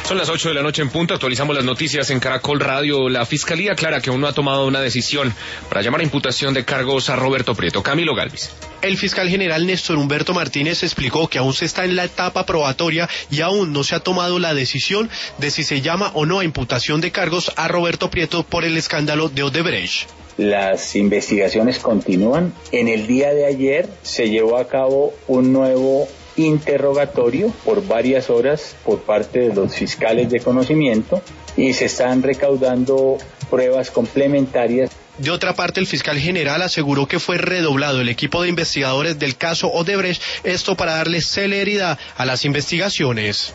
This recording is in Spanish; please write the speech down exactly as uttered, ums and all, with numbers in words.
Son las ocho de la noche en punto, actualizamos las noticias en Caracol Radio. La Fiscalía aclara que aún no ha tomado una decisión para llamar a imputación de cargos a Roberto Prieto. Camilo Galvis. El fiscal general Néstor Humberto Martínez explicó que aún se está en la etapa probatoria y aún no se ha tomado la decisión de si se llama o no a imputación de cargos a Roberto Prieto por el escándalo de Odebrecht. Las investigaciones continúan. En el día de ayer se llevó a cabo un nuevo interrogatorio por varias horas por parte de los fiscales de conocimiento y se están recaudando pruebas complementarias. De otra parte, el fiscal general aseguró que fue redoblado el equipo de investigadores del caso Odebrecht, esto para darle celeridad a las investigaciones.